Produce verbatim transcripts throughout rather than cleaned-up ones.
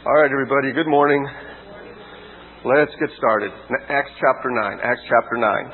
All right, everybody, good morning. Let's get started. Acts chapter nine. Acts chapter nine.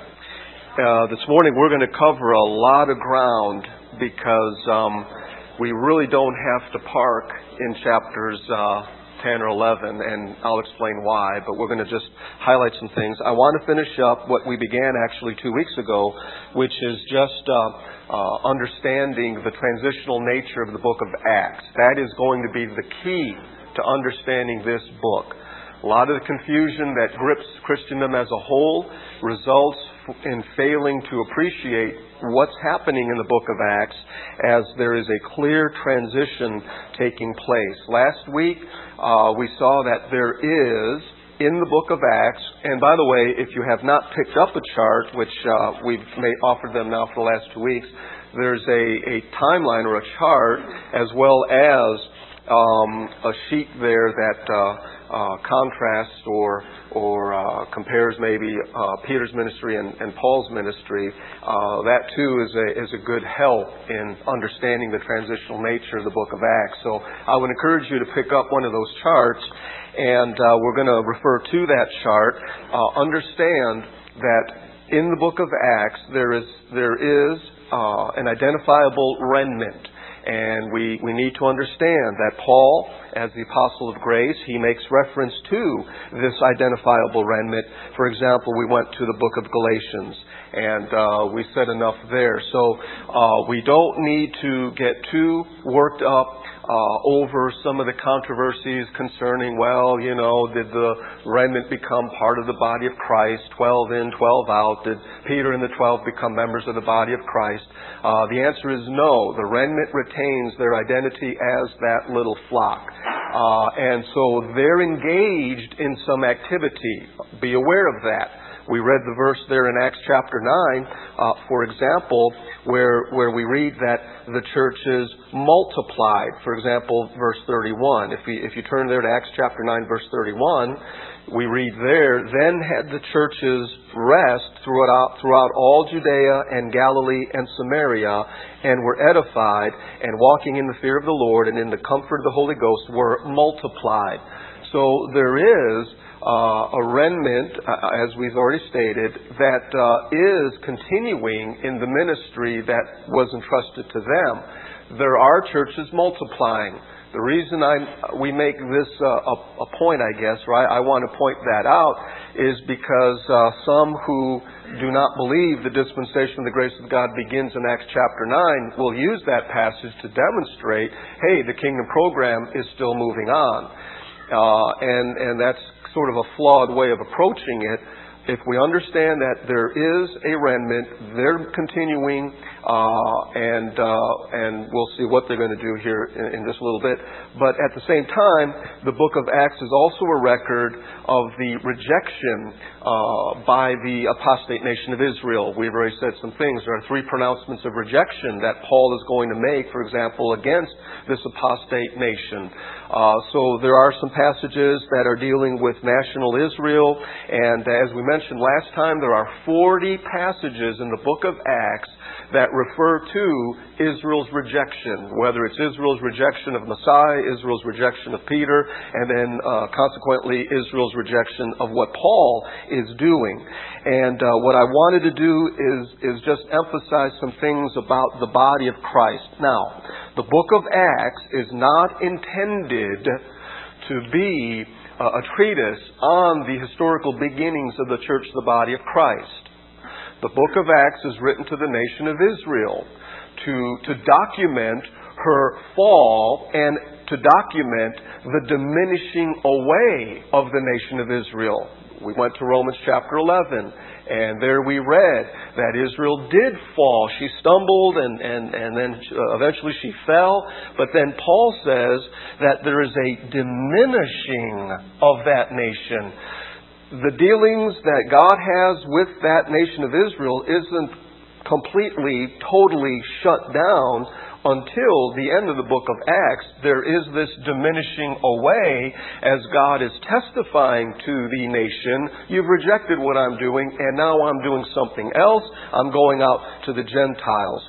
Uh, this morning we're going to cover a lot of ground because um, we really don't have to park in chapters uh, ten or eleven, and I'll explain why, but we're going to just highlight some things. I want to finish up what we began actually two weeks ago, which is just uh, uh, understanding the transitional nature of the book of Acts. That is going to be the key to understanding this book. A lot of the confusion that grips Christendom as a whole results in failing to appreciate what's happening in the book of Acts as there is a clear transition taking place. Last week, uh, we saw that there is, in the book of Acts, and by the way, if you have not picked up a chart, which uh, we've made, offered them now for the last two weeks, there's a, a timeline or a chart as well as Um, a sheet there that uh, uh, contrasts or or uh, compares maybe uh, Peter's ministry and, and Paul's ministry. Uh, that too is a is a good help in understanding the transitional nature of the book of Acts. So I would encourage you to pick up one of those charts, and uh, we're going to refer to that chart. Uh, understand that in the book of Acts there is there is uh, an identifiable remnant. And we, we need to understand that Paul, as the apostle of grace, he makes reference to this identifiable remnant. For example, we went to the book of Galatians, and uh, we said enough there. So uh, we don't need to get too worked up Uh, over some of the controversies concerning, well, you know, did the remnant become part of the body of Christ, twelve in, twelve out? Did Peter and the twelve become members of the body of Christ? Uh, the answer is no. The remnant retains their identity as that little flock. Uh, and so they're engaged in some activity. Be aware of that. We read the verse there in Acts chapter nine, uh, for example, where where we read that the church is multiplied. For example, verse thirty-one. If we if you turn there to Acts chapter nine, verse thirty-one, we read there, then had the churches rest throughout throughout all Judea and Galilee and Samaria, and were edified, and walking in the fear of the Lord and in the comfort of the Holy Ghost were multiplied. So there is Uh, a remnant, uh, as we've already stated, that uh, is continuing in the ministry that was entrusted to them. There are churches multiplying. The reason I we make this uh, a, a point, I guess, right? I want to point that out is because uh, some who do not believe the dispensation of the grace of God begins in Acts chapter nine will use that passage to demonstrate, hey, the kingdom program is still moving on. Uh, and, and that's sort of a flawed way of approaching it. If we understand that there is a remnant, they're continuing, uh, and uh, and we'll see what they're going to do here in, in just a little bit. But at the same time, the book of Acts is also a record of the rejection uh, by the apostate nation of Israel. We've already said some things. There are three pronouncements of rejection that Paul is going to make, for example, against this apostate nation. Uh, so there are some passages that are dealing with national Israel, and as we mentioned last time, there are forty passages in the book of Acts that refer to Israel's rejection, whether it's Israel's rejection of Messiah, Israel's rejection of Peter, and then uh, consequently Israel's rejection of what Paul is doing. And uh, what I wanted to do is, is just emphasize some things about the body of Christ. Now, the book of Acts is not intended to be a treatise on the historical beginnings of the church, the body of Christ. The book of Acts is written to the nation of Israel to, to document her fall and to document the diminishing away of the nation of Israel. We went to Romans chapter eleven, and there we read that Israel did fall. She stumbled, and, and, and then eventually she fell. But then Paul says that there is a diminishing of that nation. The dealings that God has with that nation of Israel isn't completely, totally shut down until the end of the book of Acts. There is this diminishing away as God is testifying to the nation, you've rejected what I'm doing, and now I'm doing something else. I'm going out to the Gentiles.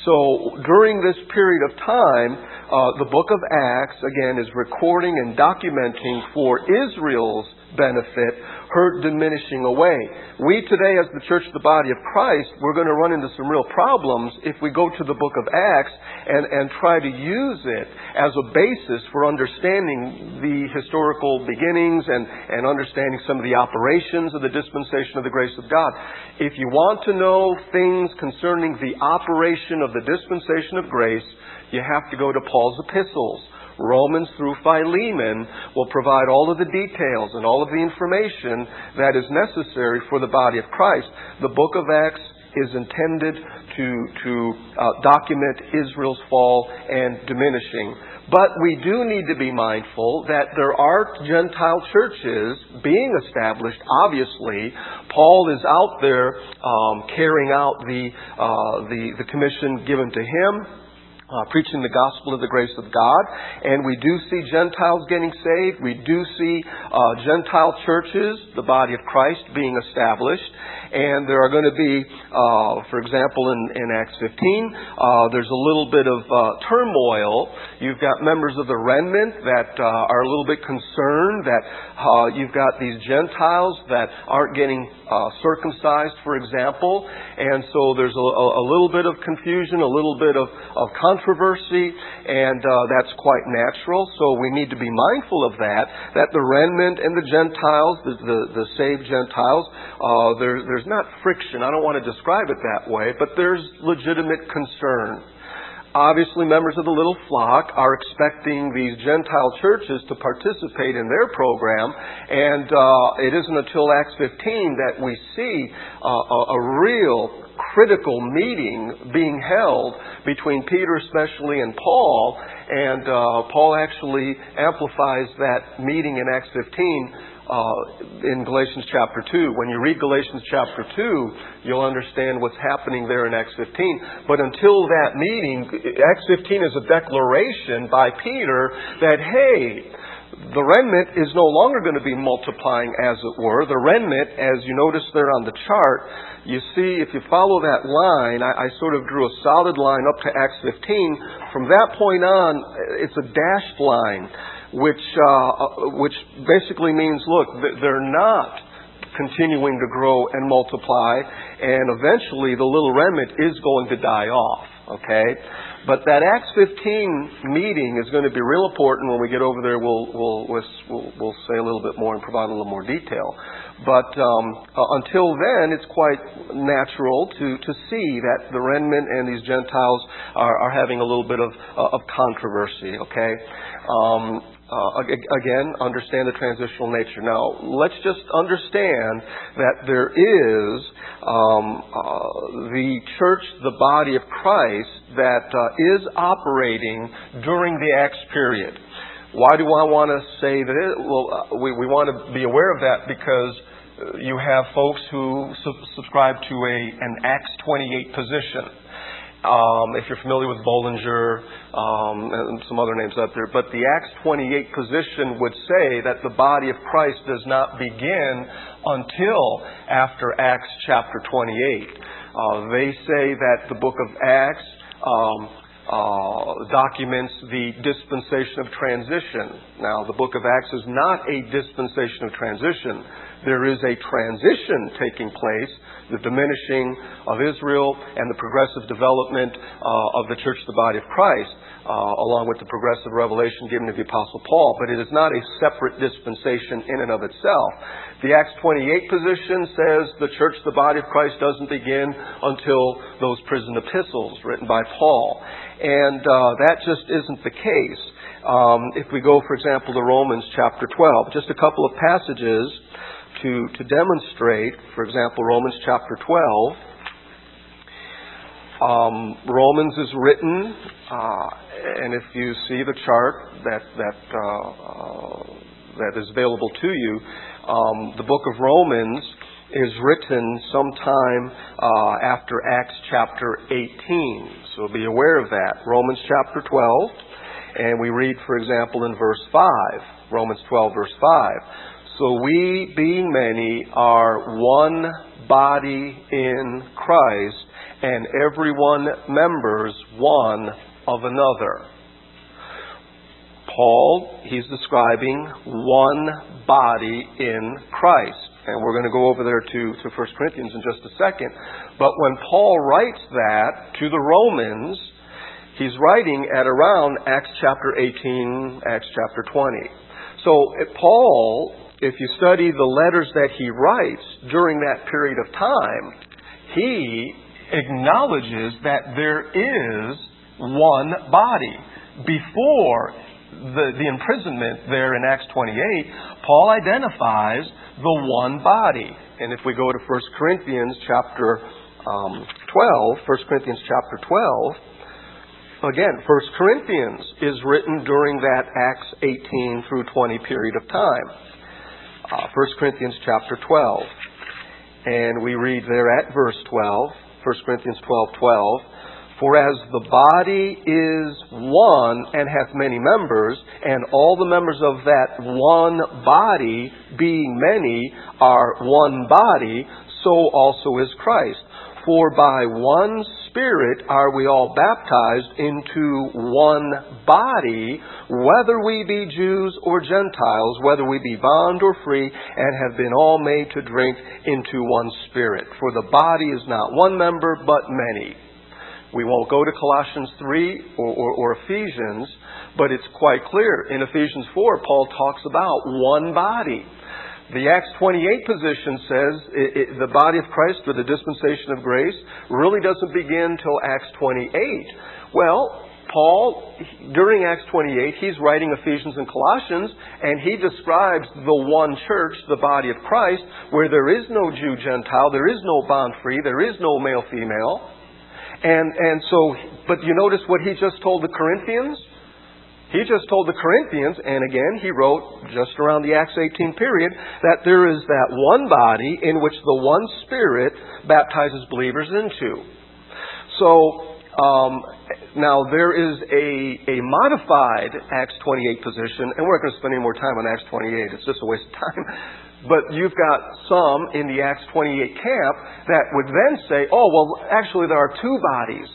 So during this period of time, uh, the book of Acts, again, is recording and documenting for Israel's benefit her diminishing away. We today, as the church of the body of Christ, we're going to run into some real problems if we go to the book of Acts and, and try to use it as a basis for understanding the historical beginnings and, and understanding some of the operations of the dispensation of the grace of God. If you want to know things concerning the operation of the dispensation of grace, you have to go to Paul's epistles. Romans through Philemon will provide all of the details and all of the information that is necessary for the body of Christ. The book of Acts is intended to, to uh, document Israel's fall and diminishing. But we do need to be mindful that there are Gentile churches being established. Obviously, Paul is out there um, carrying out the, uh, the, the commission given to him. Uh, preaching the gospel of the grace of God. And we do see Gentiles getting saved. We do see uh, Gentile churches, the body of Christ, being established. And there are going to be, uh, for example, in, in Acts fifteen, uh, there's a little bit of uh, turmoil. You've got members of the remnant that uh, are a little bit concerned that uh, you've got these Gentiles that aren't getting uh, circumcised, for example. And so there's a, a little bit of confusion, a little bit of, of controversy, and uh, that's quite natural. So we need to be mindful of that, that the remnant and the Gentiles, the, the, the saved Gentiles, uh, there, there's not friction. I don't want to describe it that way, but there's legitimate concern. Obviously, members of the little flock are expecting these Gentile churches to participate in their program, and uh, it isn't until Acts fifteen that we see uh, a, a real critical meeting being held between Peter especially and Paul, and uh, Paul actually amplifies that meeting in Acts fifteen Uh, in Galatians chapter two. When you read Galatians chapter two, you'll understand what's happening there in Acts fifteen. But until that meeting, Acts fifteen is a declaration by Peter that, hey, the remnant is no longer going to be multiplying, as it were. The remnant, as you notice there on the chart, you see, if you follow that line, I, I sort of drew a solid line up to Acts fifteen. From that point on, it's a dashed line, which uh, which basically means, look, they're not continuing to grow and multiply, and eventually the little remnant is going to die off, okay? But that Acts fifteen meeting is going to be real important. When we get over there, we'll we'll we'll, we'll say a little bit more and provide a little more detail. But um, uh, until then, it's quite natural to, to see that the remnant and these Gentiles are, are having a little bit of uh, of controversy, okay? Um, Uh, again, understand the transitional nature. Now, let's just understand that there is um, uh, the church, the body of Christ, that uh, is operating during the Acts period. Why do I want to say that? It, well, uh, we, we want to be aware of that because you have folks who sub- subscribe to a an Acts twenty-eight position. Um, if you're familiar with Bollinger um, and some other names out there. But the Acts twenty-eight position would say that the body of Christ does not begin until after Acts chapter twenty-eight. Uh, they say that the book of Acts um, uh, documents the dispensation of transition. Now, the book of Acts is not a dispensation of transition. There is a transition taking place, the diminishing of Israel and the progressive development uh, of the church, the body of Christ, uh, along with the progressive revelation given to the Apostle Paul. But it is not a separate dispensation in and of itself. The Acts twenty-eight position says the church, the body of Christ, doesn't begin until those prison epistles written by Paul. And uh, that just isn't the case. Um, if we go, for example, to Romans chapter twelve, just a couple of passages To, to demonstrate, for example, Romans chapter twelve. Um, Romans is written, uh, and if you see the chart that that uh, uh, that is available to you, um, the book of Romans is written sometime uh, after Acts chapter eighteen. So be aware of that. Romans chapter twelve, and we read, for example, in verse five. Romans twelve, verse five. So we, being many, are one body in Christ, and everyone members one of another. Paul, he's describing one body in Christ. And we're going to go over there to, to First Corinthians in just a second. But when Paul writes that to the Romans, he's writing at around Acts chapter eighteen, Acts chapter twenty. So Paul, if you study the letters that he writes during that period of time, he acknowledges that there is one body. Before the, the imprisonment there in Acts twenty-eight, Paul identifies the one body. And if we go to First Corinthians chapter um, twelve, First Corinthians chapter twelve, again, First Corinthians is written during that Acts eighteen through twenty period of time. Uh, First Corinthians chapter twelve. And we read there at verse twelve, First Corinthians twelve twelve, for as the body is one and hath many members, and all the members of that one body, being many, are one body, so also is Christ. For by one Spirit are we all baptized into one body, whether we be Jews or Gentiles, whether we be bond or free, and have been all made to drink into one Spirit. For the body is not one member, but many. We won't go to Colossians three or, or, or Ephesians, but it's quite clear. In Ephesians four, Paul talks about one body. The Acts twenty-eight position says it, it, the body of Christ, or the dispensation of grace, really doesn't begin till Acts twenty-eight. Well, Paul, during Acts twenty-eight, he's writing Ephesians and Colossians, and he describes the one church, the body of Christ, where there is no Jew, Gentile, there is no bond free, there is no male, female. And and so, but you notice what he just told the Corinthians? He just told the Corinthians, and again, he wrote just around the Acts eighteen period, that there is that one body in which the one Spirit baptizes believers into. So, um, now there is a, a modified Acts twenty-eight position, and we're not going to spend any more time on Acts twenty-eight. It's just a waste of time. But you've got some in the Acts twenty-eight camp that would then say, oh, well, actually there are two bodies.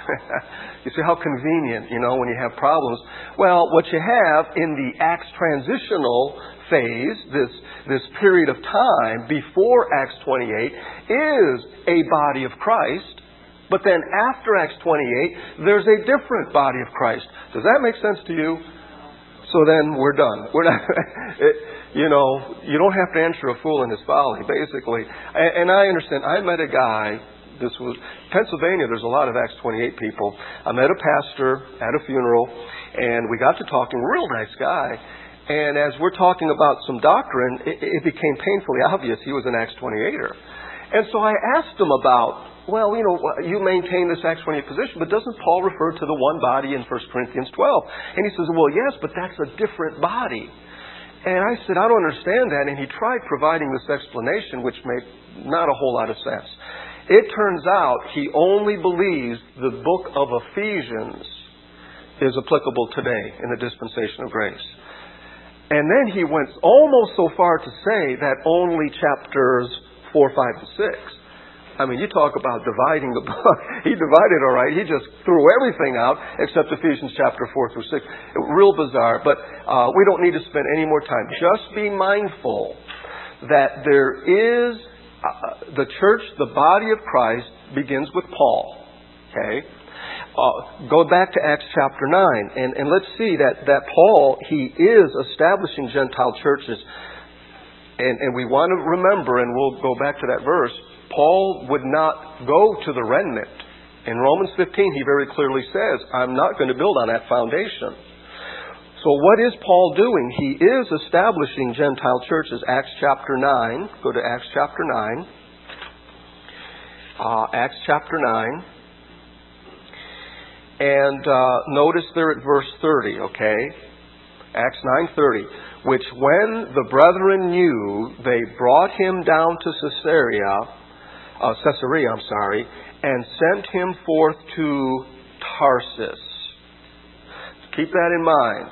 You see how convenient, you know, when you have problems. Well, what you have in the Acts transitional phase, this, this period of time before Acts twenty-eight, is a body of Christ. But then after Acts twenty-eight, there's a different body of Christ. Does that make sense to you? So then we're done. We're not, it, you know, you don't have to answer a fool in his folly, basically. And, and I understand. I met a guy, this was Pennsylvania, there's a lot of Acts twenty-eight people. I met a pastor at a funeral, and we got to talking, real nice guy. And as we're talking about some doctrine, it, it became painfully obvious he was an Acts twenty-eighter. And so I asked him about, well, you know, you maintain this Acts twenty-eight position, but doesn't Paul refer to the one body in First Corinthians twelve? And he says, well, yes, but that's a different body. And I said, I don't understand that. And he tried providing this explanation, which made not a whole lot of sense. It turns out he only believes the book of Ephesians is applicable today in the dispensation of grace. And then he went almost so far to say that only chapters four, five, and six. I mean, you talk about dividing the book. He divided all right. He just threw everything out except Ephesians chapter four through six. Real bizarre, but uh, we don't need to spend any more time. Just be mindful that there is uh, the church, the body of Christ, begins with Paul. Okay? Uh, go back to Acts chapter nine, and, and let's see that, that Paul, he is establishing Gentile churches. And, and we want to remember, and we'll go back to that verse, Paul would not go to the remnant. In Romans fifteen, he very clearly says, I'm not going to build on that foundation. So what is Paul doing? He is establishing Gentile churches. Acts chapter nine. Go to Acts chapter nine. Uh, Acts chapter nine. And uh, notice there at verse thirty, okay? Acts nine thirty. Which when the brethren knew, they brought him down to Caesarea, uh, Caesarea, I'm sorry, and sent him forth to Tarsus. Keep that in mind.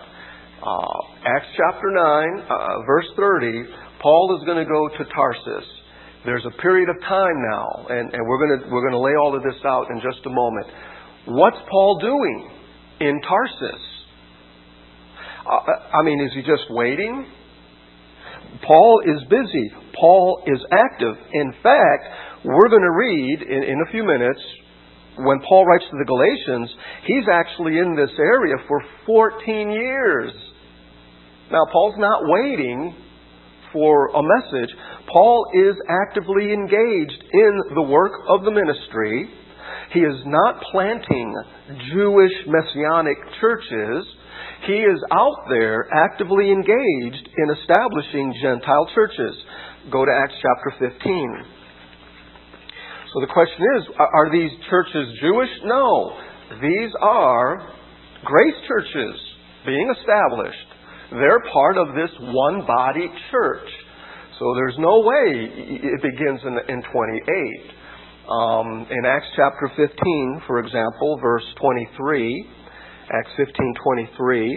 Uh, Acts chapter nine, uh, verse thirty, Paul is going to go to Tarsus. There's a period of time now, and, and we're going to we're going to lay all of this out in just a moment. What's Paul doing in Tarsus? Uh, I mean, is he just waiting? Paul is busy. Paul is active. In fact, we're going to read in, in a few minutes, when Paul writes to the Galatians, he's actually in this area for fourteen years. Now, Paul's not waiting for a message. Paul is actively engaged in the work of the ministry. He is not planting Jewish messianic churches. He is out there actively engaged in establishing Gentile churches. Go to Acts chapter fifteen. So the question is, are these churches Jewish? No. These are grace churches being established. They're part of this one body church. So there's no way it begins in, in twenty-eight. Um, in Acts chapter fifteen, for example, verse twenty-three, Acts fifteen twenty-three,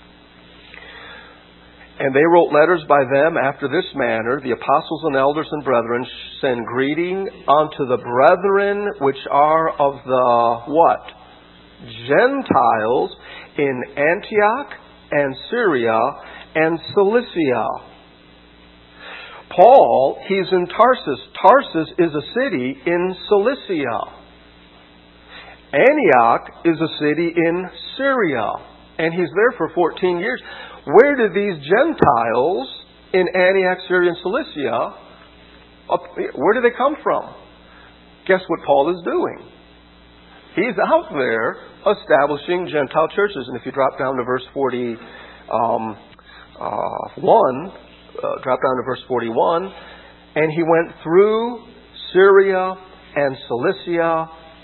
and they wrote letters by them after this manner, the apostles and elders and brethren send greeting unto the brethren which are of the what? Gentiles in Antioch and Syria and Cilicia. Paul, he's in Tarsus. Tarsus is a city in Cilicia. Antioch is a city in Syria. And he's there for fourteen years. Where did these Gentiles in Antioch, Syria, and Cilicia, where do they come from? Guess what Paul is doing? He's out there establishing Gentile churches. And if you drop down to verse forty-one, uh, uh, drop down to verse forty-one, and he went through Syria and Cilicia,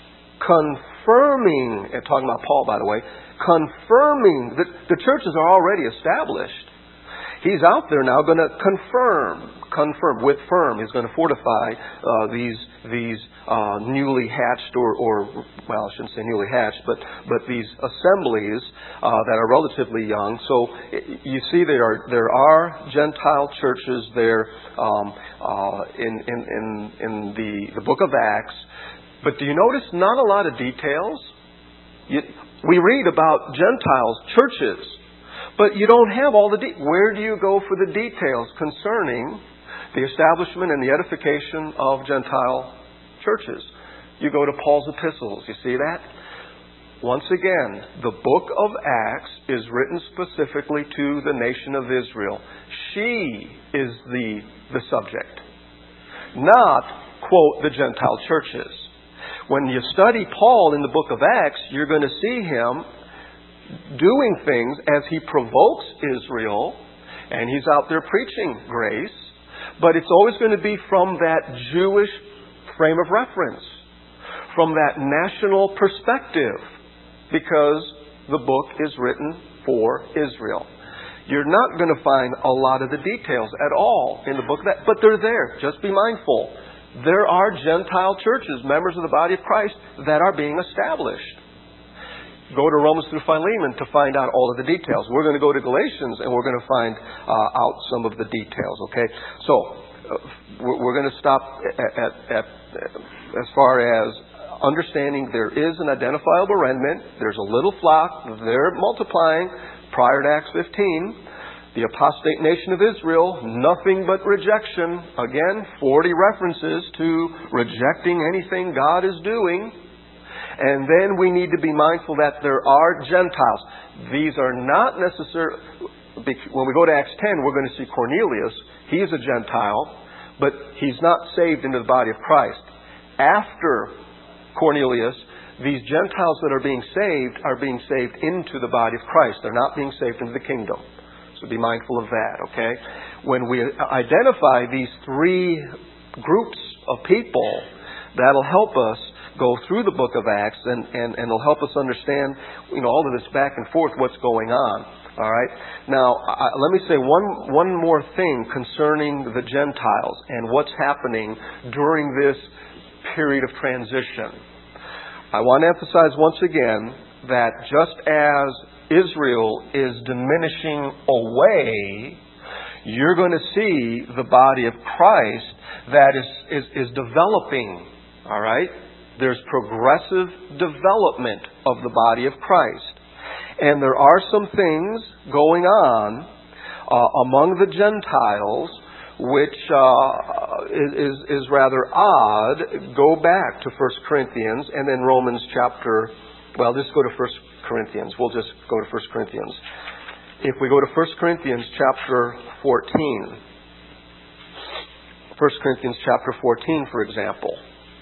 confirming, and talking about Paul, by the way, confirming that the churches are already established. He's out there now going to confirm, confirm with firm. He's going to fortify uh, these these uh, newly hatched, or, or well, I shouldn't say newly hatched, but but these assemblies uh, that are relatively young. So you see, there are there are Gentile churches there um, uh, in in in, in the, the book of Acts. But do you notice not a lot of details? You, we read about Gentiles, churches, but you don't have all the de- where do you go for the details concerning the establishment and the edification of Gentile churches? You go to Paul's epistles. You see that? Once again, the book of Acts is written specifically to the nation of Israel. She is the, the subject, not, quote, the Gentile churches. When you study Paul in the book of Acts, you're going to see him doing things as he provokes Israel, and he's out there preaching grace, but it's always going to be from that Jewish frame of reference, from that national perspective, because the book is written for Israel. You're not going to find a lot of the details at all in the book, that, but they're there. Just be mindful. There are Gentile churches, members of the body of Christ, that are being established. Go to Romans through Philemon to find out all of the details. We're going to go to Galatians and we're going to find uh, out some of the details, okay? So, uh, we're going to stop at, at, at as far as understanding there is an identifiable remnant. There's a little flock. They're multiplying prior to Acts fifteen. The apostate nation of Israel, nothing but rejection. Again, forty references to rejecting anything God is doing. And then we need to be mindful that there are Gentiles. These are not necessarily... When we go to Acts ten, we're going to see Cornelius. He's a Gentile, but he's not saved into the body of Christ. After Cornelius, these Gentiles that are being saved are being saved into the body of Christ. They're not being saved into the kingdom. So be mindful of that, okay? When we identify these three groups of people, that'll help us go through the book of Acts, and, and, and it'll help us understand, you know, all of this back and forth, what's going on. All right? Now, uh, let me say one, one more thing concerning the Gentiles and what's happening during this period of transition. I want to emphasize once again that just as Israel is diminishing away, you're going to see the body of Christ that is, is, is developing. All right? There's progressive development of the body of Christ. And there are some things going on uh, among the Gentiles which uh, is, is rather odd. Go back to First Corinthians and then Romans chapter... Well, just go to First Corinthians. We'll just go to First Corinthians. If we go to First Corinthians chapter fourteen. First Corinthians chapter fourteen, for example.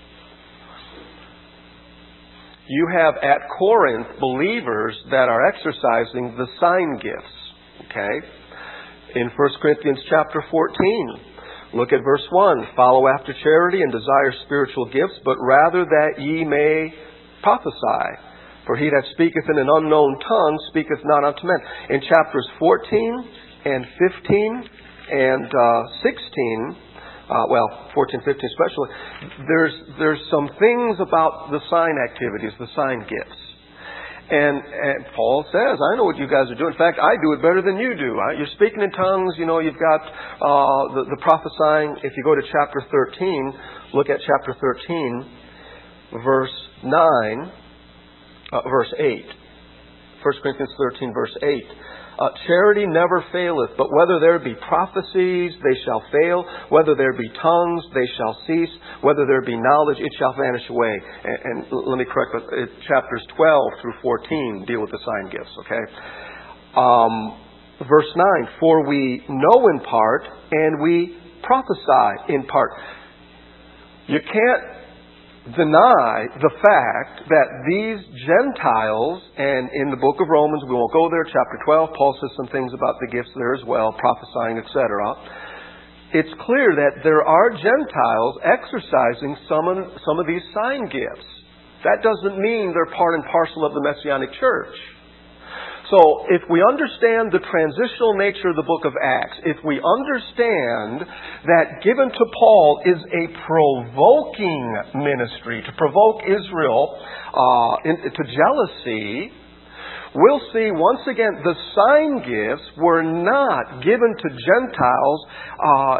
You have at Corinth believers that are exercising the sign gifts. Okay? In First Corinthians chapter fourteen, look at verse one. Follow after charity and desire spiritual gifts, but rather that ye may prophesy. For he that speaketh in an unknown tongue speaketh not unto men. In chapters fourteen and fifteen and uh, sixteen, Uh, well, fourteen, fifteen especially, there's there's some things about the sign activities, the sign gifts. And, and Paul says, I know what you guys are doing. In fact, I do it better than you do. Right? You're speaking in tongues. You know, you've got uh, the, the prophesying. If you go to chapter thirteen, look at chapter thirteen, verse nine, uh, verse eight. First Corinthians thirteen, verse eight. Uh, charity never faileth, but whether there be prophecies, they shall fail. Whether there be tongues, they shall cease. Whether there be knowledge, it shall vanish away. And, and let me correct it. Chapters twelve through fourteen deal with the sign gifts, okay? Um, verse nine, for we know in part, and we prophesy in part. You can't deny the fact that these Gentiles, and in the book of Romans, we won't go there, chapter twelve, Paul says some things about the gifts there as well, prophesying, et cetera. It's clear that there are Gentiles exercising some of, some of these sign gifts. That doesn't mean they're part and parcel of the Messianic church. So, if we understand the transitional nature of the book of Acts, if we understand that given to Paul is a provoking ministry, to provoke Israel uh, into jealousy, we'll see once again the sign gifts were not given to Gentiles uh,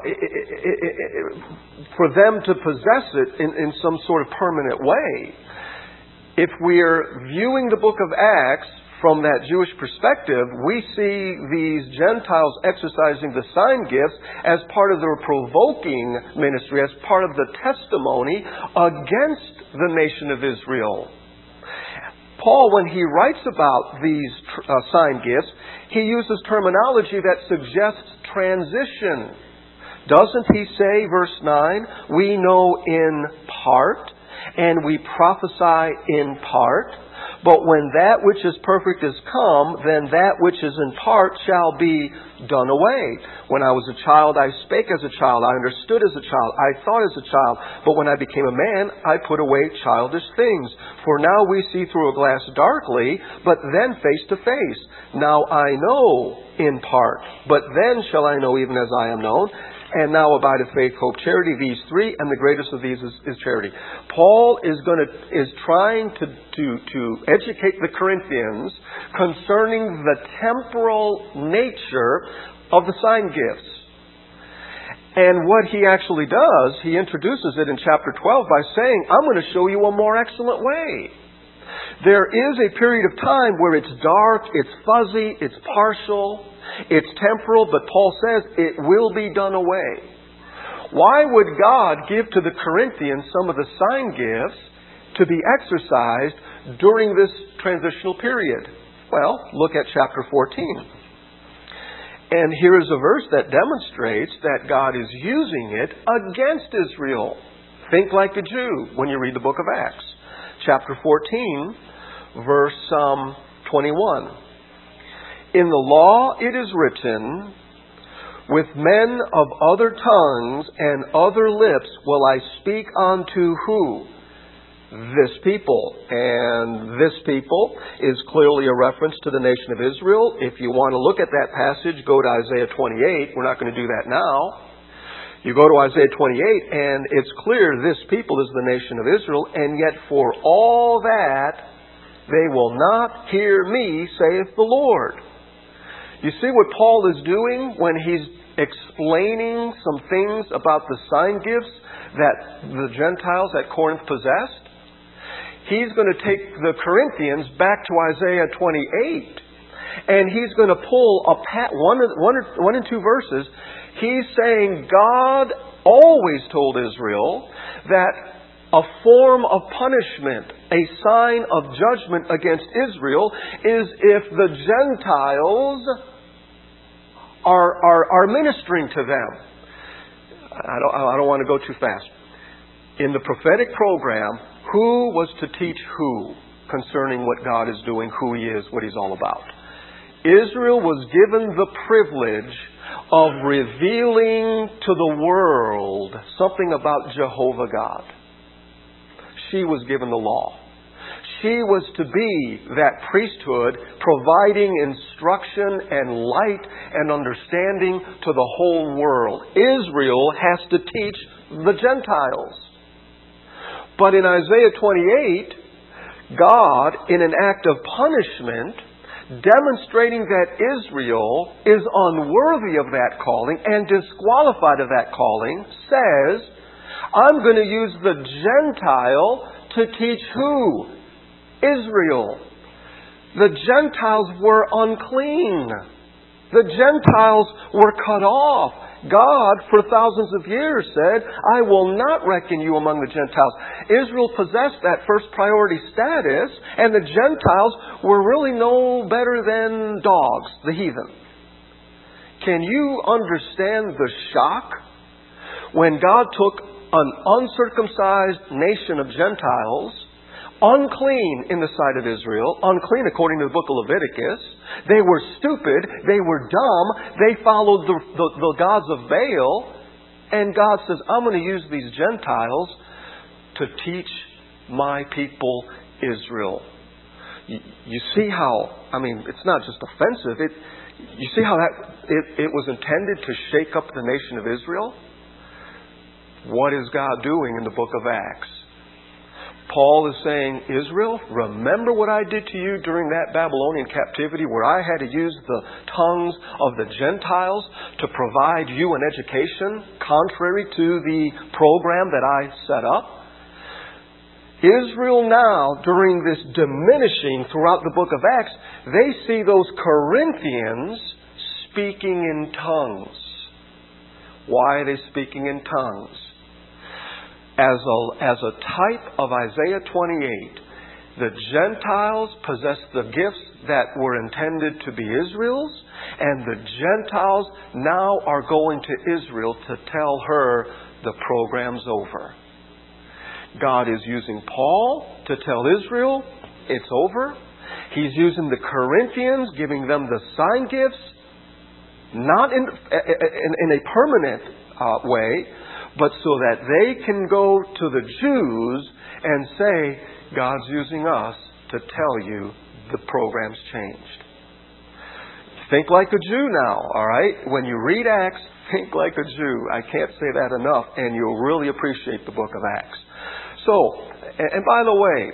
for them to possess it in, in some sort of permanent way. If we're viewing the book of Acts from that Jewish perspective, we see these Gentiles exercising the sign gifts as part of their provoking ministry, as part of the testimony against the nation of Israel. Paul, when he writes about these uh, sign gifts, he uses terminology that suggests transition. Doesn't he say, verse nine, we know in part, and we prophesy in part? But when that which is perfect is come, then that which is in part shall be done away. When I was a child, I spake as a child. I understood as a child. I thought as a child. But when I became a man, I put away childish things. For now we see through a glass darkly, but then face to face. Now I know in part, but then shall I know even as I am known. And now abideth faith, hope, charity, these three, and the greatest of these is, is charity. Paul is going to is trying to, to, to educate the Corinthians concerning the temporal nature of the sign gifts. And what he actually does, he introduces it in chapter twelve by saying, I'm going to show you a more excellent way. There is a period of time where it's dark, it's fuzzy, it's partial, it's temporal, but Paul says it will be done away. Why would God give to the Corinthians some of the sign gifts to be exercised during this transitional period? Well, look at chapter fourteen. And here is a verse that demonstrates that God is using it against Israel. Think like a Jew when you read the book of Acts. Chapter fourteen, verse um, twenty-one. In the law it is written, with men of other tongues and other lips will I speak unto who? This people. And this people is clearly a reference to the nation of Israel. If you want to look at that passage, go to Isaiah twenty-eight. We're not going to do that now. You go to Isaiah twenty-eight, and it's clear this people is the nation of Israel, and yet for all that, they will not hear me, saith the Lord. You see what Paul is doing when he's explaining some things about the sign gifts that the Gentiles at Corinth possessed. He's going to take the Corinthians back to Isaiah twenty-eight, and he's going to pull a pat, one, one, one and two verses. He's saying God always told Israel that a form of punishment, a sign of judgment against Israel, is if the Gentiles are, are, are ministering to them. I don't, I don't want to go too fast. In the prophetic program, who was to teach who concerning what God is doing, who He is, what He's all about? Israel was given the privilege of revealing to the world something about Jehovah God. She was given the law. She was to be that priesthood providing instruction and light and understanding to the whole world. Israel has to teach the Gentiles. But in Isaiah twenty-eight, God, in an act of punishment, demonstrating that Israel is unworthy of that calling and disqualified of that calling, says, I'm going to use the Gentile to teach who? Israel. The Gentiles were unclean. The Gentiles were cut off. God, for thousands of years, said, I will not reckon you among the Gentiles. Israel possessed that first priority status, and the Gentiles were really no better than dogs, the heathen. Can you understand the shock when God took an uncircumcised nation of Gentiles, unclean in the sight of Israel, unclean according to the book of Leviticus? They were stupid, they were dumb, they followed the, the, the gods of Baal, and God says, I'm going to use these Gentiles to teach my people Israel. You, you see how, I mean, it's not just offensive, it, you see how that it, it was intended to shake up the nation of Israel? What is God doing in the book of Acts? Paul is saying, Israel, remember what I did to you during that Babylonian captivity where I had to use the tongues of the Gentiles to provide you an education contrary to the program that I set up? Israel now, during this diminishing throughout the book of Acts, they see those Corinthians speaking in tongues. Why are they speaking in tongues? As a, as a type of Isaiah twenty-eight, the Gentiles possess the gifts that were intended to be Israel's, and the Gentiles now are going to Israel to tell her the program's over. God is using Paul to tell Israel it's over. He's using the Corinthians, giving them the sign gifts, not in, in, in a permanent uh, way, but so that they can go to the Jews and say, God's using us to tell you the program's changed. Think like a Jew now, all right? When you read Acts, think like a Jew. I can't say that enough, and you'll really appreciate the book of Acts. So, and by the way,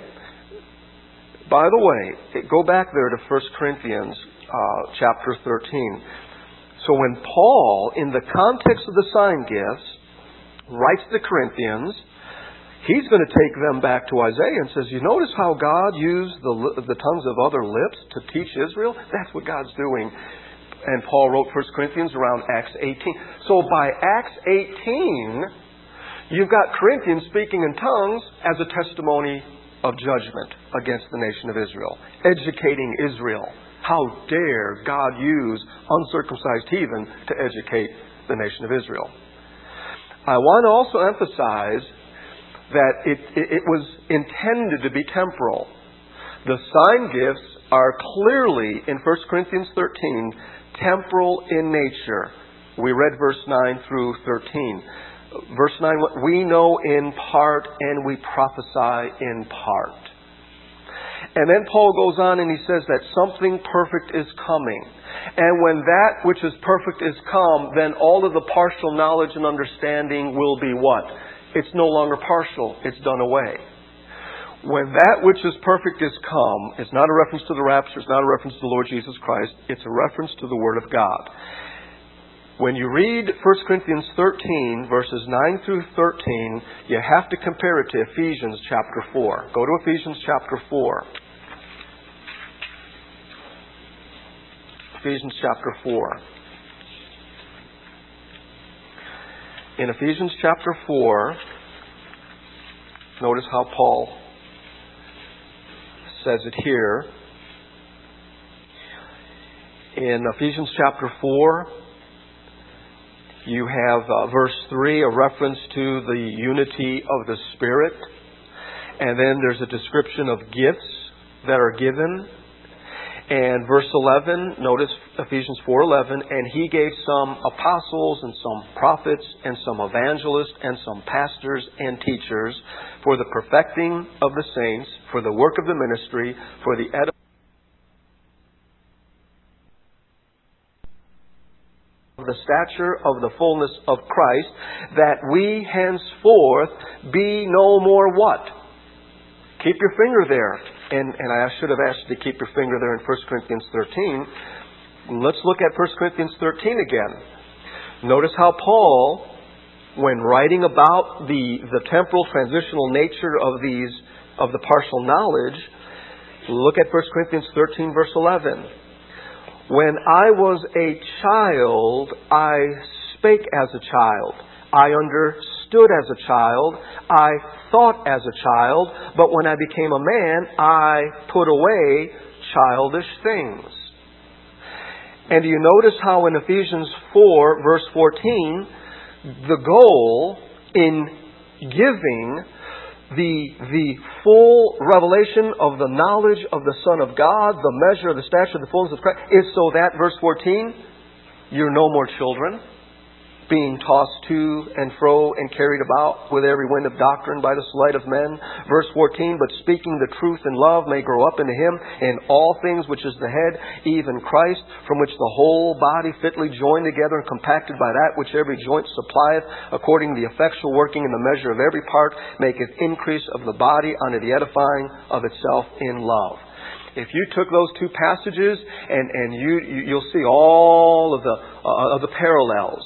by the way, go back there to First Corinthians uh, chapter thirteen. So when Paul, in the context of the sign gifts, writes to the Corinthians, he's going to take them back to Isaiah and says, you notice how God used the, the tongues of other lips to teach Israel? That's what God's doing. And Paul wrote First Corinthians around Acts eighteen. So by Acts eighteen, you've got Corinthians speaking in tongues as a testimony of judgment against the nation of Israel, educating Israel. How dare God use uncircumcised heathen to educate the nation of Israel? I want to also emphasize that it, it, it was intended to be temporal. The sign gifts are clearly, in First Corinthians thirteen, temporal in nature. We read verse nine through thirteen. Verse nine, we know in part and we prophesy in part. And then Paul goes on and he says that something perfect is coming. And when that which is perfect is come, then all of the partial knowledge and understanding will be what? It's no longer partial. It's done away. When that which is perfect is come, it's not a reference to the rapture, it's not a reference to the Lord Jesus Christ, it's a reference to the Word of God. When you read First Corinthians thirteen, verses nine through thirteen, you have to compare it to Ephesians chapter four. Go to Ephesians chapter four. Ephesians chapter four. In Ephesians chapter four, notice how Paul says it here. In Ephesians chapter four, you have uh, verse three, a reference to the unity of the Spirit. And then there's a description of gifts that are given. And verse eleven, notice Ephesians four eleven, and He gave some apostles and some prophets and some evangelists and some pastors and teachers for the perfecting of the saints, for the work of the ministry, for the edifying of the stature of the fullness of Christ, that we henceforth be no more what? Keep your finger there. And, and I should have asked you to keep your finger there in First Corinthians thirteen. Let's look at First Corinthians thirteen again. Notice how Paul, when writing about the, the temporal transitional nature of these, of the partial knowledge, look at First Corinthians thirteen verse eleven. When I was a child, I spake as a child. I understood as a child. I thought as a child. But when I became a man, I put away childish things. And do you notice how in Ephesians four, verse fourteen, the goal in giving the, the full revelation of the knowledge of the Son of God, the measure of the stature of the fullness of Christ, is so that, verse fourteen, you're no more children, being tossed to and fro and carried about with every wind of doctrine by the sleight of men. Verse fourteen, but speaking the truth in love may grow up into Him in all things, which is the head, even Christ, from which the whole body fitly joined together and compacted by that which every joint supplieth, according to the effectual working in the measure of every part, maketh increase of the body unto the edifying of itself in love. If you took those two passages and, and you, you, you'll see all of the, uh, of the parallels.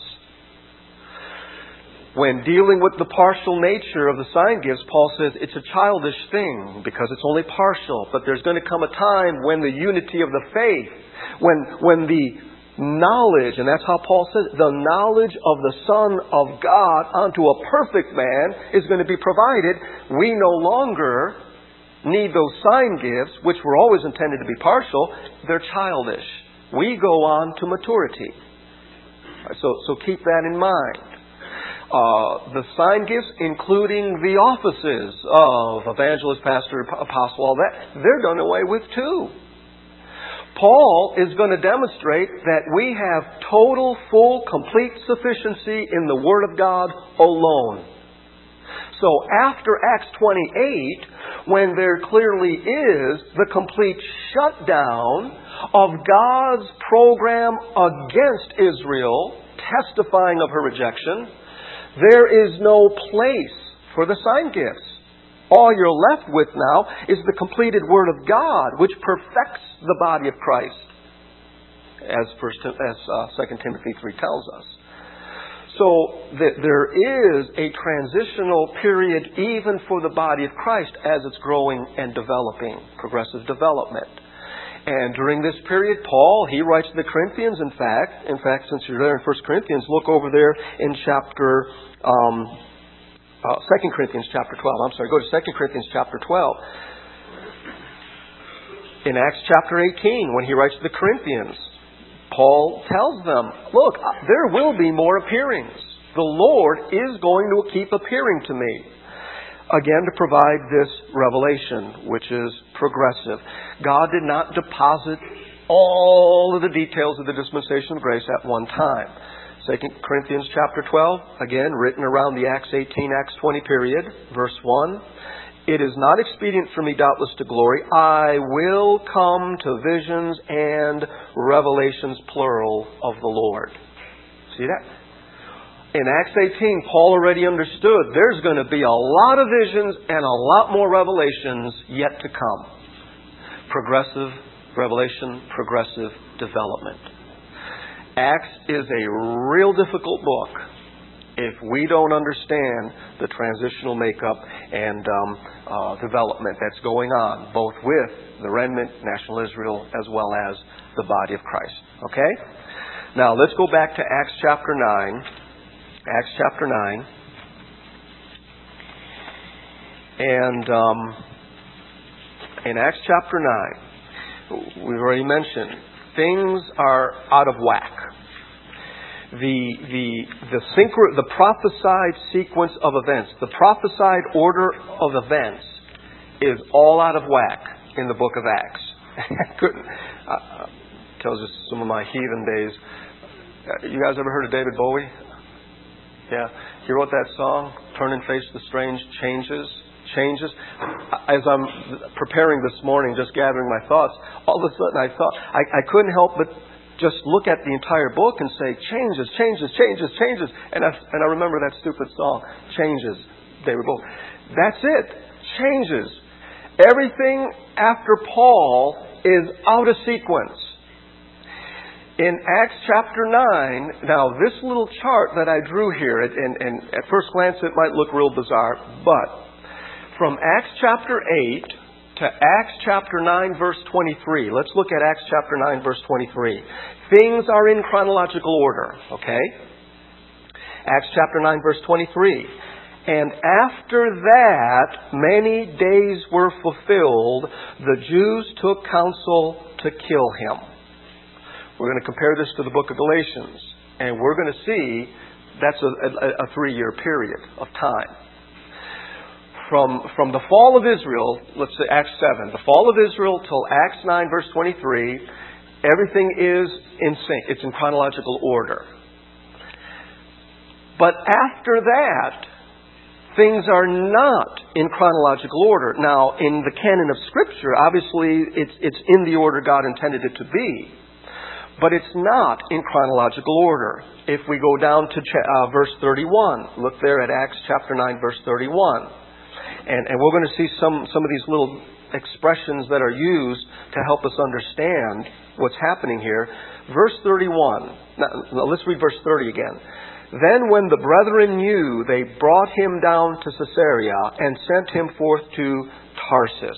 When dealing with the partial nature of the sign gifts, Paul says it's a childish thing because it's only partial. But there's going to come a time when the unity of the faith, when, when the knowledge, and that's how Paul says, the knowledge of the Son of God unto a perfect man is going to be provided. We no longer need those sign gifts, which were always intended to be partial. They're childish. We go on to maturity. So, so keep that in mind. Uh, the sign gifts, including the offices of evangelist, pastor, apostle, all that, they're done away with too. Paul is going to demonstrate that we have total, full, complete sufficiency in the Word of God alone. So after Acts twenty-eight, when there clearly is the complete shutdown of God's program against Israel, testifying of her rejection, there is no place for the sign gifts. All you're left with now is the completed Word of God, which perfects the body of Christ, as First, as uh, Second Timothy three tells us. So th- there is a transitional period even for the body of Christ as it's growing and developing, progressive development. And during this period, Paul, he writes to the Corinthians, in fact, in fact, since you're there in First Corinthians, look over there in chapter, um, uh, Second Corinthians chapter twelve. I'm sorry, go to Second Corinthians chapter twelve. In Acts chapter eighteen, when he writes to the Corinthians, Paul tells them, look, there will be more appearings. The Lord is going to keep appearing to me. Again, to provide this revelation, which is progressive. God did not deposit all of the details of the dispensation of grace at one time. Second Corinthians chapter twelve, again, written around the Acts eighteen, Acts twenty period, verse one. It is not expedient for me, doubtless, to glory. I will come to visions and revelations, plural, of the Lord. See that? In Acts eighteen, Paul already understood there's going to be a lot of visions and a lot more revelations yet to come. Progressive revelation, progressive development. Acts is a real difficult book if we don't understand the transitional makeup and um, uh, development that's going on, both with the remnant, national Israel, as well as the body of Christ. Okay? Now, let's go back to Acts chapter nine. Acts chapter nine. And um, in Acts chapter nine, we've already mentioned, things are out of whack. The the the, synchro- the prophesied sequence of events, the prophesied order of events, is all out of whack in the book of Acts. I couldn't. Uh, tells us some of my heathen days. Uh, you guys ever heard of David Bowie? Yeah, he wrote that song, "Turn and Face the Strange Changes." Changes. As I'm preparing this morning, just gathering my thoughts, all of a sudden I thought I, I couldn't help but just look at the entire book and say, changes, changes, changes, changes. And I, and I remember that stupid song, Changes, David Bowie. That's it. Changes. Everything after Paul is out of sequence. In Acts chapter nine, now this little chart that I drew here, and, and at first glance it might look real bizarre, but from Acts chapter eight to Acts chapter nine, verse twenty-three. Let's look at Acts chapter nine, verse twenty-three. Things are in chronological order, okay? Acts chapter nine, verse twenty-three. And after that, many days were fulfilled. The Jews took counsel to kill him. We're going to compare this to the book of Galatians. And we're going to see that's a, a, a three-year period of time. From, from the fall of Israel, let's say Acts seven, the fall of Israel till Acts nine, verse twenty-three, everything is in sync. It's in chronological order. But after that, things are not in chronological order. Now, in the canon of Scripture, obviously, it's, it's in the order God intended it to be. But it's not in chronological order. If we go down to uh, verse thirty-one, look there at Acts chapter nine, verse thirty-one. And, and we're going to see some, some of these little expressions that are used to help us understand what's happening here. Verse thirty-one. Now, now let's read verse thirty again. Then when the brethren knew, they brought him down to Caesarea and sent him forth to Tarsus.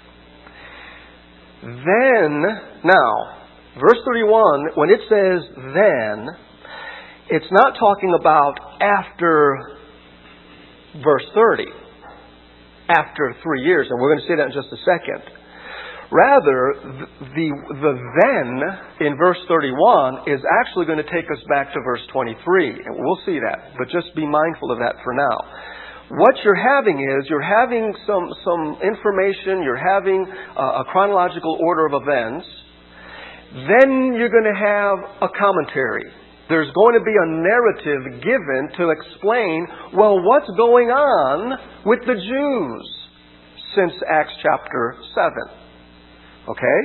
Then, now, verse thirty-one, when it says then, it's not talking about after verse thirty. After three years, and we're going to see that in just a second. Rather, the, the then in verse thirty-one is actually going to take us back to verse twenty-three, and we'll see that, but just be mindful of that for now. What you're having is, you're having some, some information, you're having a, a chronological order of events, then you're going to have a commentary. There's going to be a narrative given to explain, well, what's going on with the Jews since Acts chapter seven. Okay?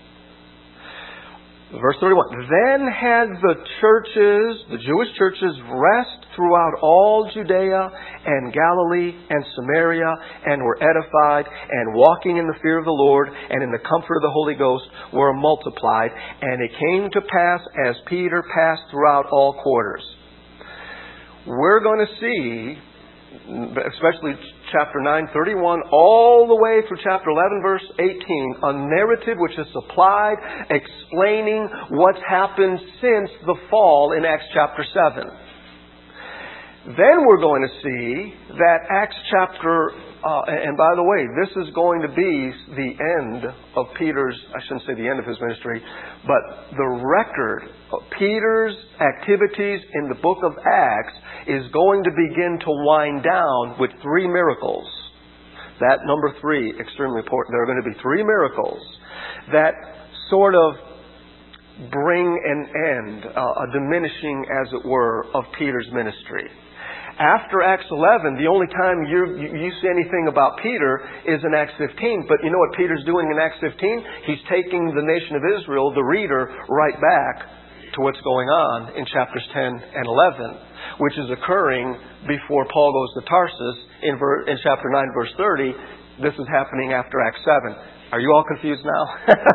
Verse thirty-one. Then had the churches, the Jewish churches, rest throughout all Judea and Galilee and Samaria, and were edified, and walking in the fear of the Lord and in the comfort of the Holy Ghost were multiplied. And it came to pass as Peter passed throughout all quarters. We're going to see, especially chapter nine, thirty-one, all the way through chapter eleven, verse eighteen, a narrative which is supplied explaining what's happened since the fall in Acts chapter seven. Then we're going to see that Acts chapter, uh, and by the way, this is going to be the end of Peter's, I shouldn't say the end of his ministry, but the record of Peter's activities in the book of Acts is going to begin to wind down with three miracles. That number three, extremely important. There are going to be three miracles that sort of bring an end, uh, a diminishing, as it were, of Peter's ministry. After Acts eleven, the only time you, you see anything about Peter is in Acts fifteen. But you know what Peter's doing in Acts fifteen? He's taking the nation of Israel, the reader, right back to what's going on in chapters ten and eleven, which is occurring before Paul goes to Tarsus in, ver- in chapter nine, verse thirty. This is happening after Acts seven. Are you all confused now?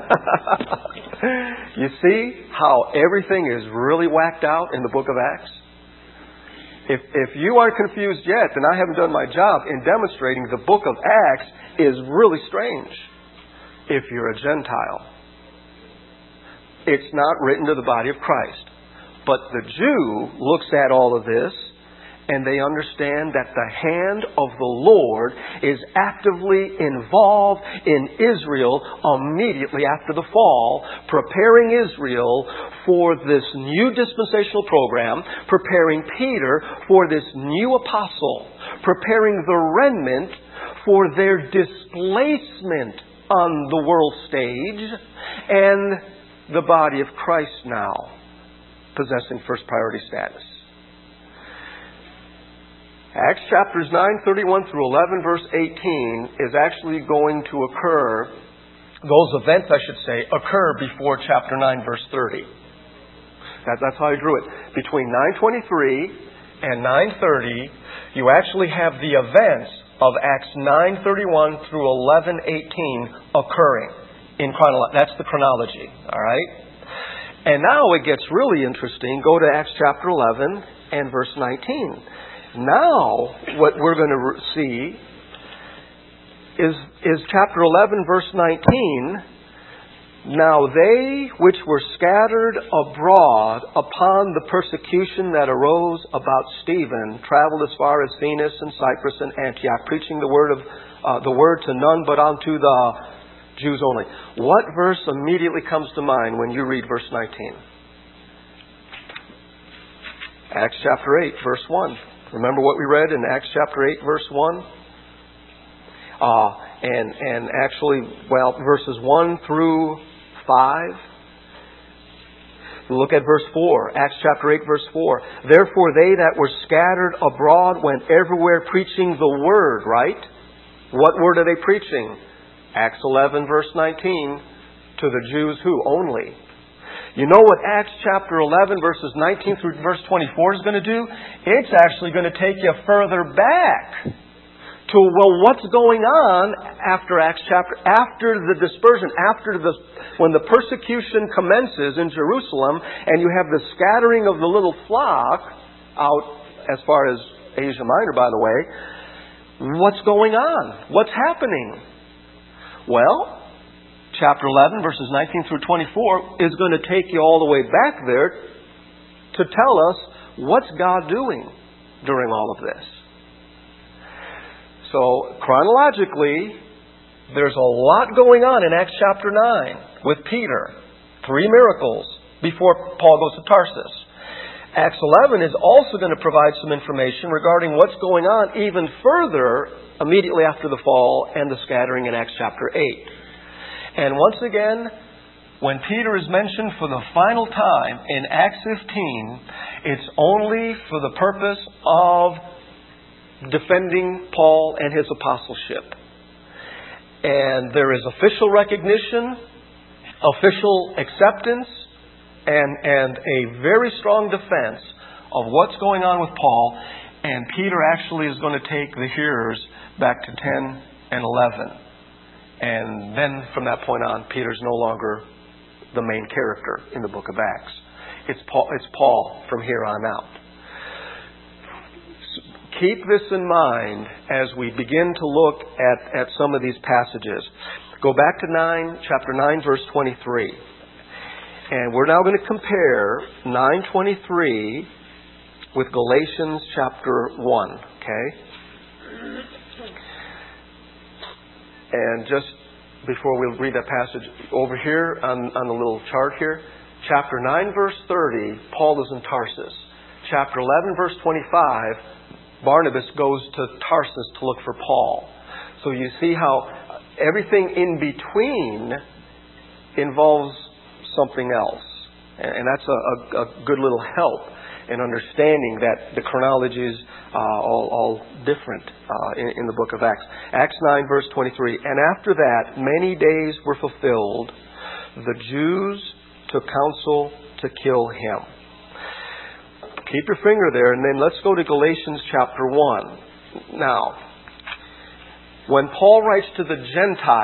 You see how everything is really whacked out in the book of Acts? If, if you aren't confused yet, then I haven't done my job in demonstrating the book of Acts is really strange if you're a Gentile. It's not written to the body of Christ. But the Jew looks at all of this and they understand that the hand of the Lord is actively involved in Israel immediately after the fall, preparing Israel for this new dispensational program, preparing Peter for this new apostle, preparing the remnant for their displacement on the world stage, and the body of Christ now possessing first priority status. Acts chapters nine, thirty-one through eleven, verse eighteen is actually going to occur, those events, I should say, occur before chapter nine, verse thirty. That, that's how I drew it. Between nine twenty-three and nine thirty, you actually have the events of Acts nine thirty-one through eleven eighteen occurring in chronolo- That's the chronology, all right? And now it gets really interesting. Go to Acts chapter eleven and verse nineteen. Now, what we're going to see is, is chapter eleven, verse nineteen. Now they which were scattered abroad upon the persecution that arose about Stephen traveled as far as Phoenix and Cyprus and Antioch, preaching the word of uh, the word to none but unto the Jews only. What verse immediately comes to mind when you read verse nineteen? Acts chapter eight, verse one. Remember what we read in Acts chapter eight, verse one? Uh, and, and actually, well, verses one through five. Look at verse four. Acts chapter eight, verse four. Therefore they that were scattered abroad went everywhere preaching the word, right? What word are they preaching? Acts eleven, verse nineteen. To the Jews who? Only. You know what Acts chapter eleven, verses nineteen through verse twenty-four is going to do? It's actually going to take you further back to, well, what's going on after Acts chapter, after the dispersion, after the, when the persecution commences in Jerusalem, and you have the scattering of the little flock out as far as Asia Minor, by the way. What's going on? What's happening? Well, chapter eleven, verses nineteen through twenty-four is going to take you all the way back there to tell us what's God doing during all of this. So, chronologically, there's a lot going on in Acts chapter nine with Peter. Three miracles before Paul goes to Tarsus. Acts eleven is also going to provide some information regarding what's going on even further immediately after the fall and the scattering in Acts chapter eight. And once again, when Peter is mentioned for the final time in Acts fifteen, it's only for the purpose of defending Paul and his apostleship. And there is official recognition, official acceptance, and, and a very strong defense of what's going on with Paul. And Peter actually is going to take the hearers back to ten and eleven. And then from that point on, Peter's no longer the main character in the book of Acts. It's Paul, it's Paul from here on out. Keep this in mind as we begin to look at, at some of these passages. Go back to nine, chapter nine, verse twenty-three. And we're now going to compare nine twenty-three with Galatians chapter one. Okay? And just before we read that passage, over here on, on the little chart here, chapter nine, verse thirty, Paul is in Tarsus. Chapter eleven, verse twenty-five, Barnabas goes to Tarsus to look for Paul. So you see how everything in between involves something else. And that's a, a, a good little help in understanding that the chronology is uh, all, all different uh, in, in the book of Acts. Acts nine, verse twenty-three. And after that, many days were fulfilled. The Jews took counsel to kill him. Keep your finger there, and then let's go to Galatians chapter one. Now, when Paul writes to the Gentiles,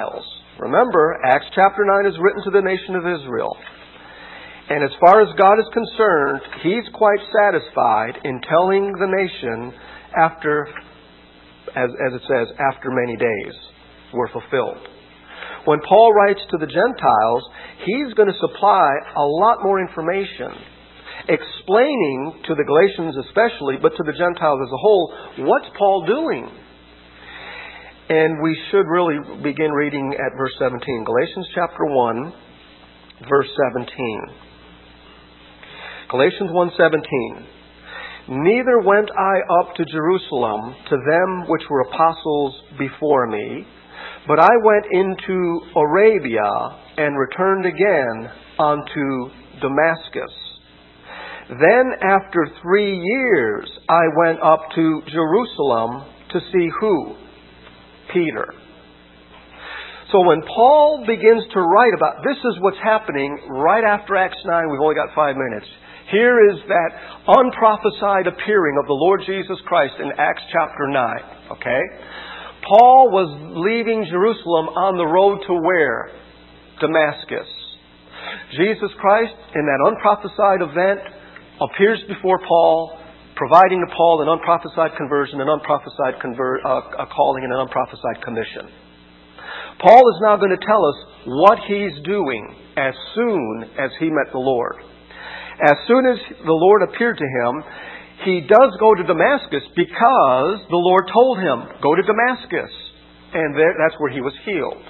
Remember, Acts chapter nine is written to the nation of Israel. And as far as God is concerned, He's quite satisfied in telling the nation after, as, as it says, after many days were fulfilled. When Paul writes to the Gentiles, he's going to supply a lot more information, explaining to the Galatians especially, but to the Gentiles as a whole, what's Paul doing? And we should really begin reading at verse seventeen. Galatians chapter one, verse seventeen. Galatians one seventeen. Neither went I up to Jerusalem to them which were apostles before me, but I went into Arabia and returned again unto Damascus. Then after three years I went up to Jerusalem to see who? Peter. So when Paul begins to write about, this is what's happening right after Acts nine, we've only got five minutes. Here is that unprophesied appearing of the Lord Jesus Christ in Acts chapter nine. Okay? Paul was leaving Jerusalem on the road to where? Damascus. Jesus Christ, in that unprophesied event, appears before Paul, providing to Paul an unprophesied conversion, an unprophesied conver- uh, a calling, and an unprophesied commission. Paul is now going to tell us what he's doing as soon as he met the Lord. As soon as the Lord appeared to him, he does go to Damascus because the Lord told him, go to Damascus. And there, that's where he was healed.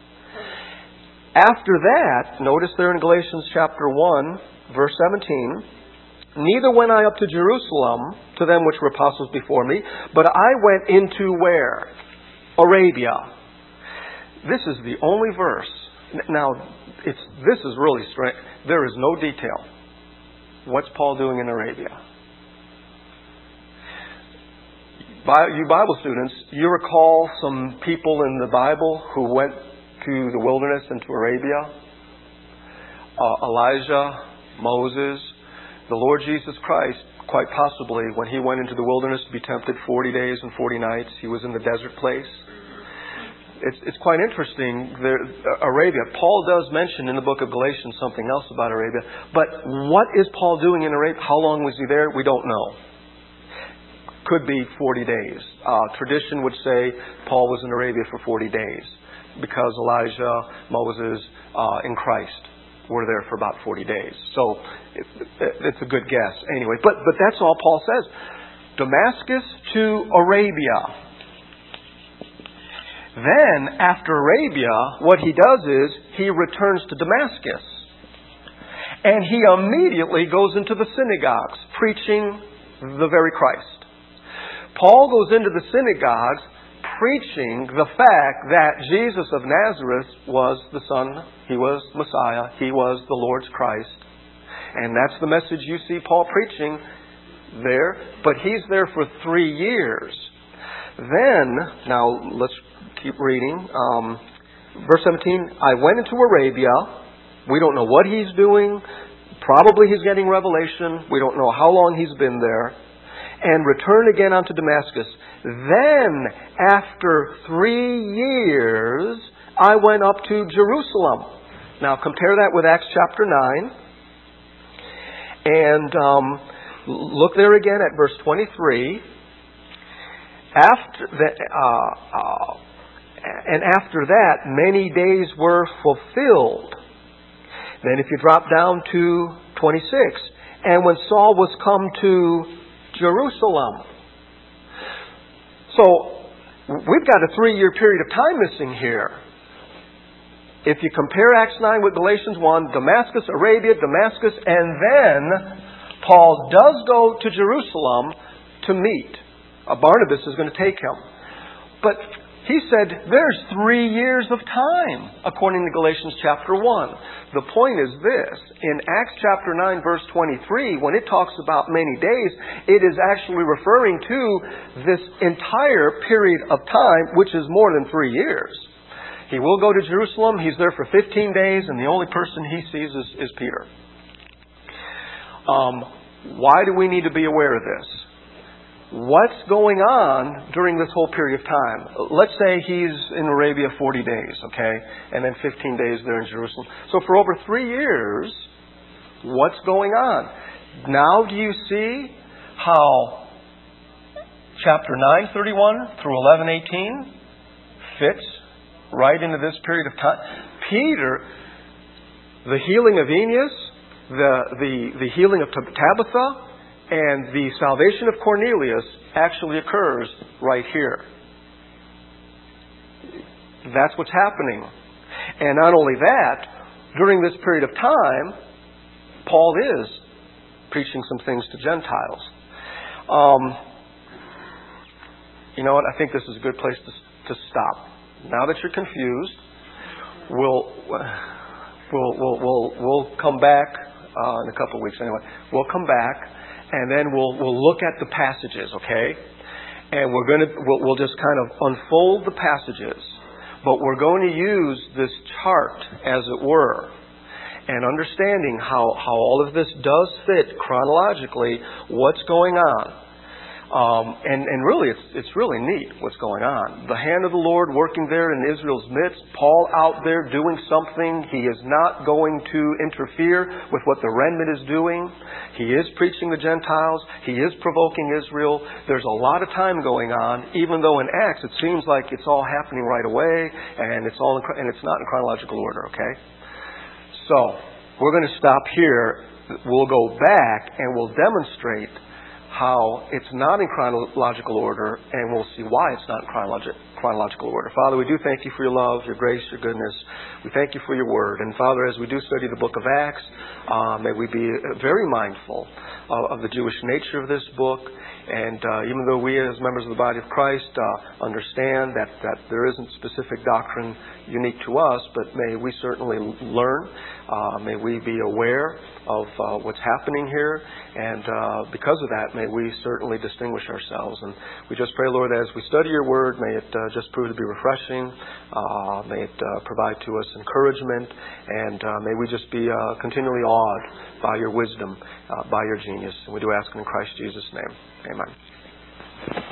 After that, notice there in Galatians chapter one, verse seventeen, neither went I up to Jerusalem to them which were apostles before me, but I went into where? Arabia. This is the only verse. Now, it's this is really strange. There is no detail. What's Paul doing in Arabia? You Bible students, you recall some people in the Bible who went to the wilderness and to Arabia? Uh, Elijah, Moses, the Lord Jesus Christ, quite possibly, when He went into the wilderness to be tempted forty days and forty nights, He was in the desert place. It's, it's quite interesting. There, Arabia, Paul does mention in the book of Galatians something else about Arabia. But what is Paul doing in Arabia? How long was he there? We don't know. Could be forty days. Uh, tradition would say Paul was in Arabia for forty days because Elijah, Moses, uh, and Christ were there for about forty days. So it, it, it's a good guess. Anyway, but, but that's all Paul says. Damascus to Arabia. Then, after Arabia, what he does is he returns to Damascus. And he immediately goes into the synagogues, preaching the very Christ. Paul goes into the synagogues, preaching the fact that Jesus of Nazareth was the Son, He was Messiah, He was the Lord's Christ. And that's the message you see Paul preaching there. But he's there for three years. Then, now let's keep reading. Um, verse seventeen, I went into Arabia. We don't know what he's doing. Probably he's getting revelation. We don't know how long he's been there. And returned again unto Damascus. Then, after three years, I went up to Jerusalem. Now, compare that with Acts chapter nine. And um, look there again at verse twenty-three. After that, uh, uh, and after that, many days were fulfilled. Then if you drop down to twenty-six, and when Saul was come to Jerusalem. So, we've got a three-year period of time missing here. If you compare Acts nine with Galatians one, Damascus, Arabia, Damascus, and then Paul does go to Jerusalem to meet. Uh, Barnabas is going to take him. But he said there's three years of time, according to Galatians chapter one. The point is this. In Acts chapter nine, verse twenty-three, when it talks about many days, it is actually referring to this entire period of time, which is more than three years. He will go to Jerusalem. He's there for fifteen days, and the only person he sees is, is Peter. Um, why do we need to be aware of this? what's going on during this whole period of time? Let's say he's in Arabia forty days, okay? And then fifteen days there in Jerusalem. So for over three years, what's going on? Now do you see how chapter nine thirty-one through eleven eighteen fits right into this period of time? Peter, the healing of Aeneas, the, the, the healing of Tabitha, and the salvation of Cornelius actually occurs right here. That's what's happening. And not only that, during this period of time, Paul is preaching some things to Gentiles. Um, you know what? I think this is a good place to, to stop. Now that you're confused, we'll we'll we'll we'll, we'll come back uh, in a couple of weeks. Anyway, we'll come back. And then we'll we'll look at the passages, okay? And we're going to we'll, we'll just kind of unfold the passages, but we're going to use this chart, as it were, and understanding how how all of this does fit chronologically, what's going on. Um, and, and really, it's it's really neat what's going on. The hand of the Lord working there in Israel's midst, Paul out there doing something. He is not going to interfere with what the remnant is doing. He is preaching the Gentiles. He is provoking Israel. There's a lot of time going on, even though in Acts it seems like it's all happening right away, and it's all in, and it's not in chronological order. Okay, so we're going to stop here. We'll go back and we'll demonstrate how it's not in chronological order, and we'll see why it's not in chronologi- chronological order. Father, we do thank you for your love, your grace, your goodness. We thank you for your word. And Father, as we do study the book of Acts, uh, may we be very mindful of, of the Jewish nature of this book. And uh, even though we as members of the body of Christ uh, understand that, that there isn't specific doctrine unique to us, but may we certainly learn. Uh, may we be aware of uh, what's happening here. And uh, because of that, may we certainly distinguish ourselves. And we just pray, Lord, as we study your word, may it uh, just prove to be refreshing. Uh, may it uh, provide to us encouragement. And uh, may we just be uh, continually awed by your wisdom, uh, by your genius. And we do ask in Christ Jesus' name. Amen.